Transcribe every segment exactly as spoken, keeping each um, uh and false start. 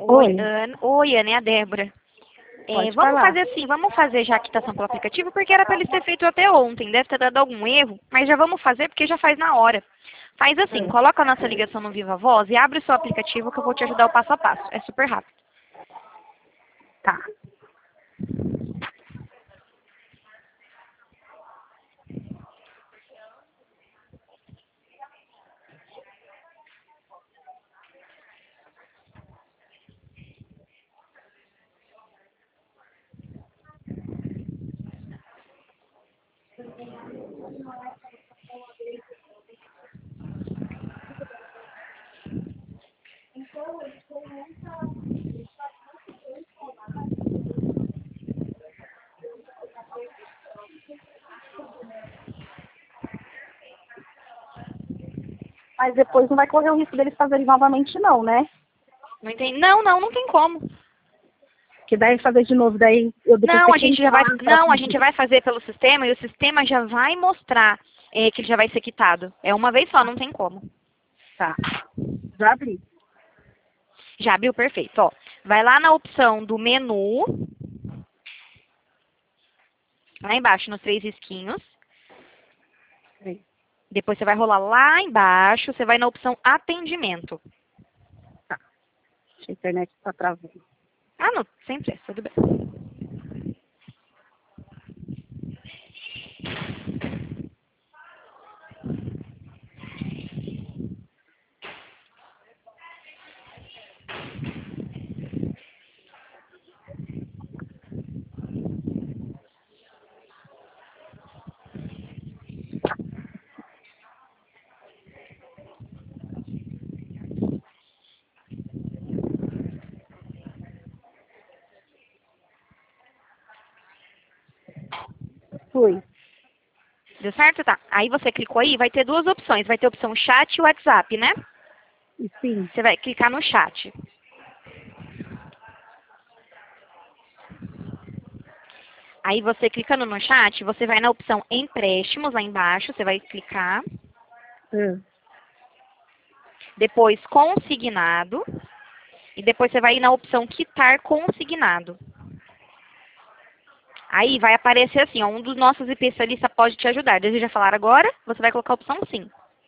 Oi, Oi, Ana. Oi, Ana, é a Débora. É, pode vamos falar. fazer assim, vamos fazer já a quitação pela aplicativo, porque era para eles ter feito até ontem, deve ter dado algum erro, mas já vamos fazer porque já faz na hora. Faz assim, Hum, coloca a nossa ligação no Viva Voz e abre o seu aplicativo que eu vou te ajudar o passo a passo. É super rápido. Tá. Mas depois não vai correr o risco deles fazerem novamente não, né? Não entendi? Não, não, não tem como. Que daí fazer de novo, daí eu depois Não, ter a que gente já vai, entrar pra não, a gente pedir. vai fazer pelo sistema e o sistema já vai mostrar é, que ele já vai ser quitado. É uma vez só, não tem como. Tá. Já abri. Já abriu? Perfeito. Ó, vai lá na opção do menu, lá embaixo nos três risquinhos. Peraí. Depois você vai rolar lá embaixo, você vai na opção atendimento. Tá. A internet tá travando. Ah, não, sem pressa, tudo bem. Fui. Deu certo? Tá. Aí você clicou aí, vai ter duas opções. Vai ter a opção chat e WhatsApp, né? E sim. Você vai clicar no chat. Aí você clicando no chat, você vai na opção empréstimos lá embaixo, você vai clicar. Hum. Depois consignado. E depois você vai ir na opção quitar consignado. Aí vai aparecer assim, ó, um dos nossos especialistas pode te ajudar. Deseja falar agora? Você vai colocar a opção sim.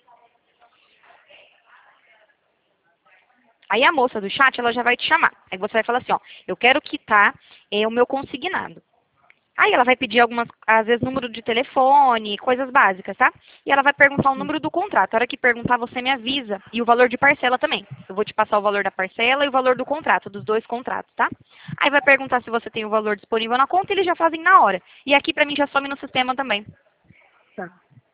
Aí a moça do chat, ela já vai te chamar. Aí você vai falar assim, ó, eu quero quitar é, o meu consignado. Aí ela vai pedir algumas, às vezes, número de telefone, coisas básicas, tá? E ela vai perguntar o número do contrato. A hora que perguntar, você me avisa. E o valor de parcela também. Eu vou te passar o valor da parcela e o valor do contrato, dos dois contratos, tá? Aí vai perguntar se você tem o valor disponível na conta e eles já fazem na hora. E aqui pra mim já some no sistema também. Tá.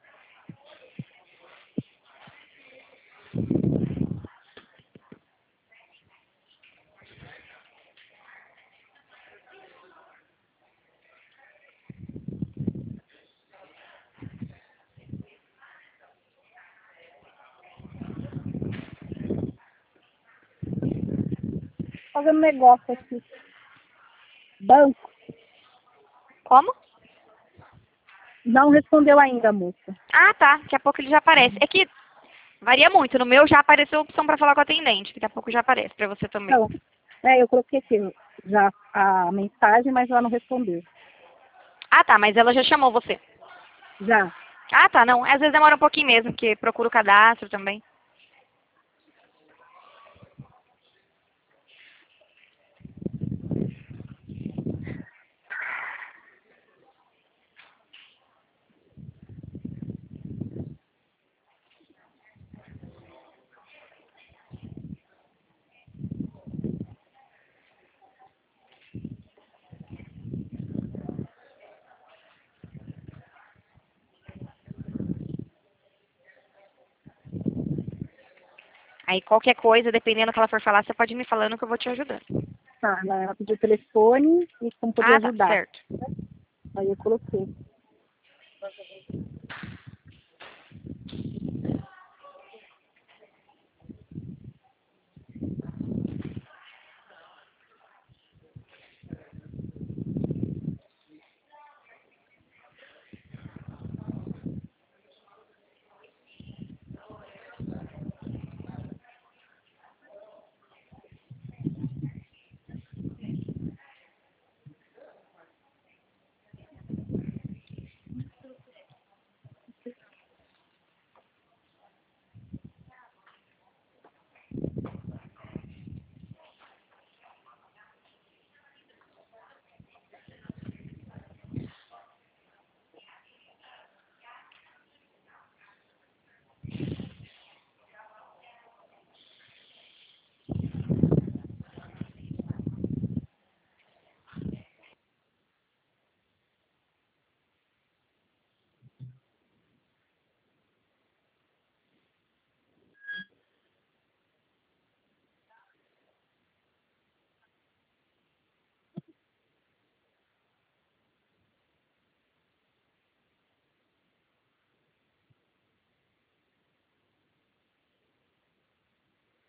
Fazendo negócio aqui. Banco. Como? Não respondeu ainda, moça. Ah, tá. Daqui a pouco ele já aparece. É que varia muito. No meu já apareceu a opção pra falar com o atendente. Daqui a pouco já aparece pra você também. Não. É, eu coloquei aqui já a mensagem, mas ela não respondeu. Ah, tá. Mas ela já chamou você. Já. Ah, tá. Não. Às vezes demora um pouquinho mesmo, porque procura o cadastro também. Aí qualquer coisa, dependendo do que ela for falar, você pode ir me falando que eu vou te ajudando. Tá, ela pediu o telefone e como poder Ah, tá. ajudar. Certo. Aí eu coloquei.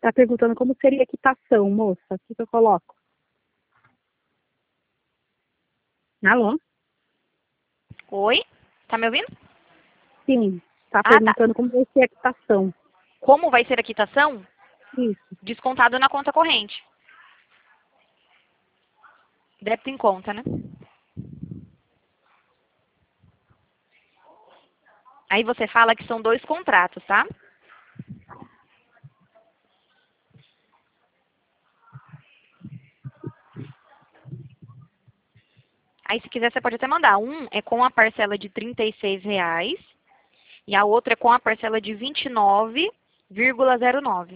Está perguntando como seria a quitação, moça. O que, que eu coloco? Alô? Oi? Tá me ouvindo? Sim. Está Ah, tá. perguntando como vai ser a quitação. Como vai ser a quitação? Isso. Descontado na conta corrente. Débito em conta, né? Aí você fala que são dois contratos, tá? Aí se quiser você pode até mandar. Um é com a parcela de trinta e seis reais e a outra é com a parcela de vinte e nove vírgula zero nove.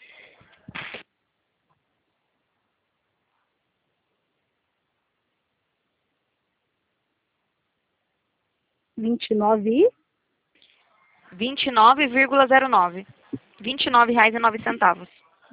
vinte e nove e vinte e nove vírgula zero nove. vinte e nove reais e nove centavos.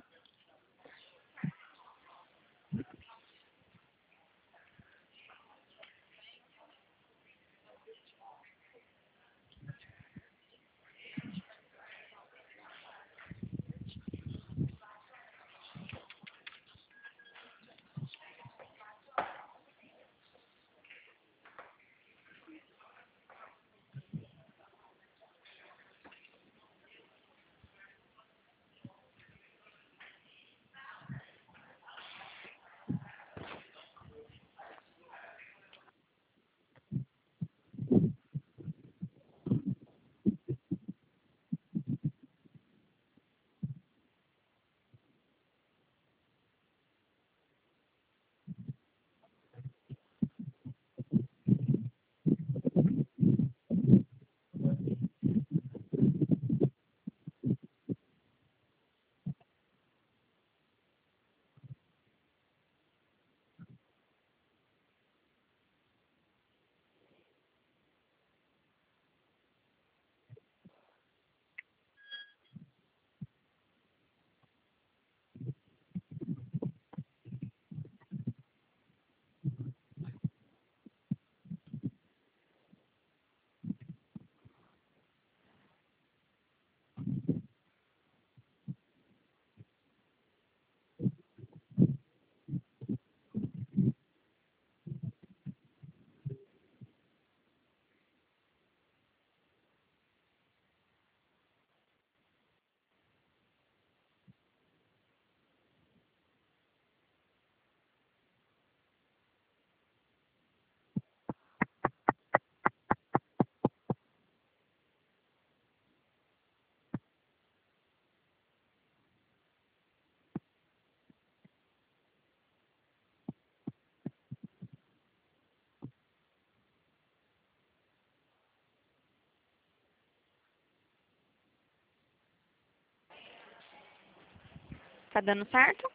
Tá dando certo?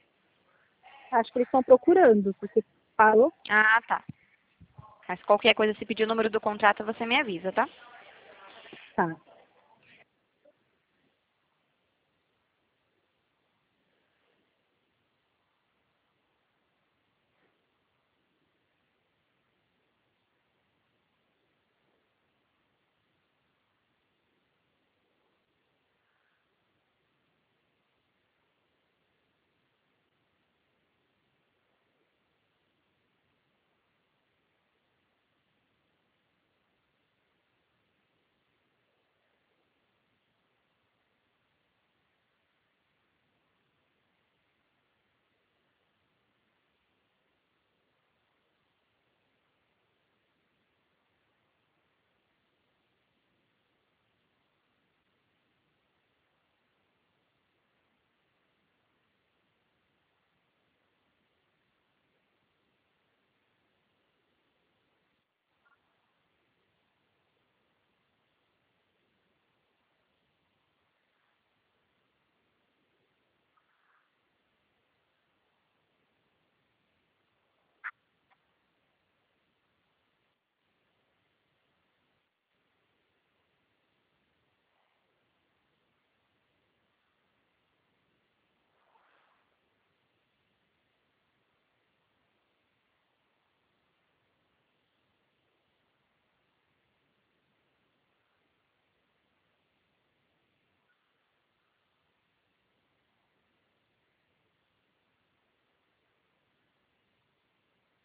acho que eles estão procurando, porque parou. Ah, tá. Mas qualquer coisa, se pedir o número do contrato, você me avisa, tá? Tá.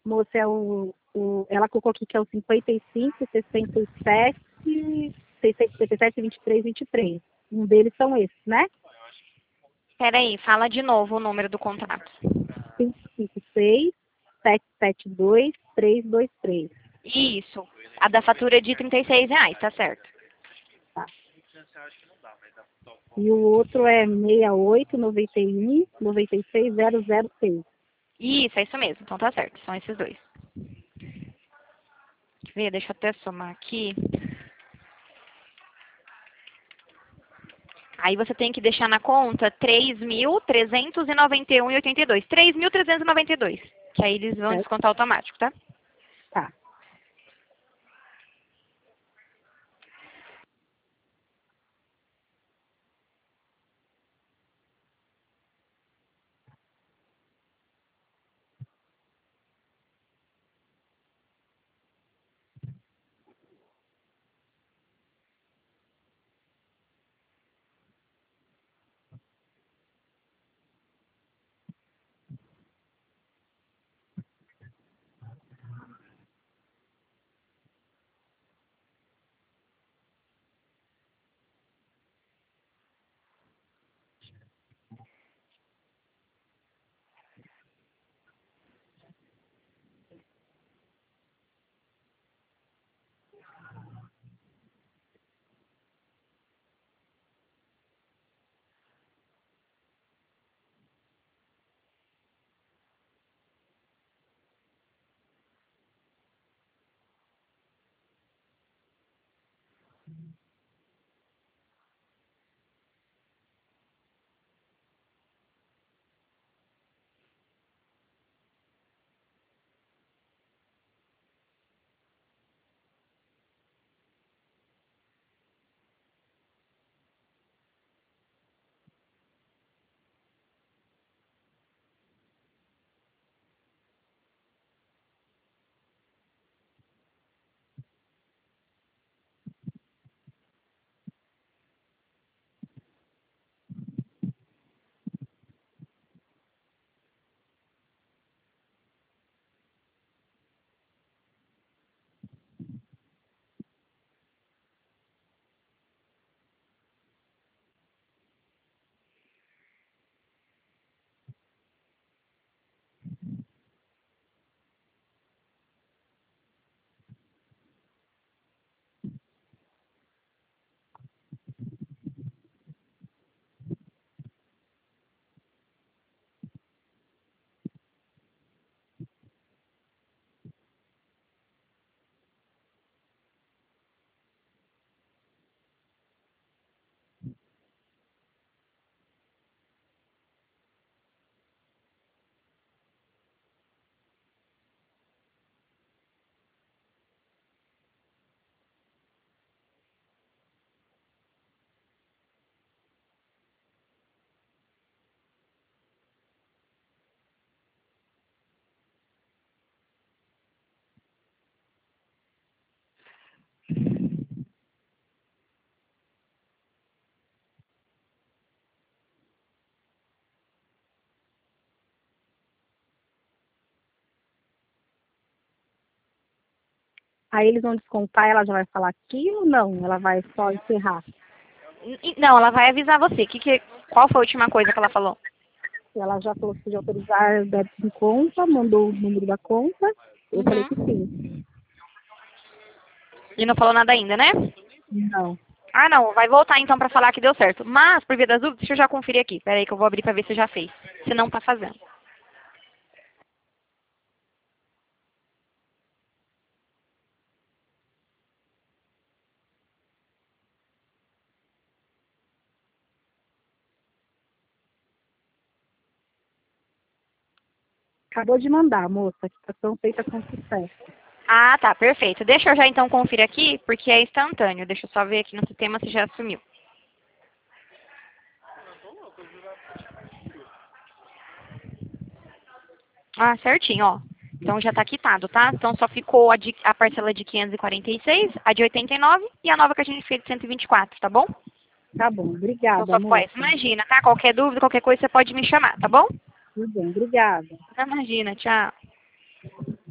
Moça, é o, o, ela colocou aqui que é o cinquenta e cinco, sessenta e sete, sessenta e sete, vinte e três, vinte e três. Um deles são esses, né? Peraí, fala de novo o número do contrato. cinco cinco seis, sete sete dois, três dois três. Isso. A da fatura é de trinta e seis reais, tá certo. Tá. E o outro é seis oito, noventa e um, noventa e seis, zero zero seis. Isso, é isso mesmo. Então tá certo. São esses dois. Deixa eu ver, deixa eu até somar aqui. Aí você tem que deixar na conta três mil trezentos e noventa e um reais e oitenta e dois centavos. três mil trezentos e noventa e dois reais. Que aí eles vão Certo? descontar automático, tá? Tá. Aí eles vão descontar, ela já vai falar aqui ou não? Ela vai só encerrar? N- Não, ela vai avisar você. Que que, qual foi a última coisa que ela falou? Ela já falou que podia autorizar débito em conta, mandou o número da conta. Eu falei que Uhum. sim. E não falou nada ainda, né? Não. Ah, não. Vai voltar então pra falar que deu certo. Mas, por via das dúvidas, deixa eu já conferir aqui. Pera aí que eu vou abrir pra ver se já fez. Se não tá fazendo. Acabou de mandar, moça. A quitação feita com sucesso. Ah, tá. Perfeito. Deixa eu já então conferir aqui, porque é instantâneo. Deixa eu só ver aqui no sistema se já sumiu. Ah, certinho, ó. Então já tá quitado, tá? Então só ficou a, de, a parcela de quinhentos e quarenta e seis, a de oitenta e nove e a nova que a gente fez de cento e vinte e quatro, tá bom? Tá bom, Então obrigada, só ficou moça. essa. Imagina, tá? Qualquer dúvida, qualquer coisa, você pode me chamar, tá bom? Tudo bem, obrigada. Imagina, tchau.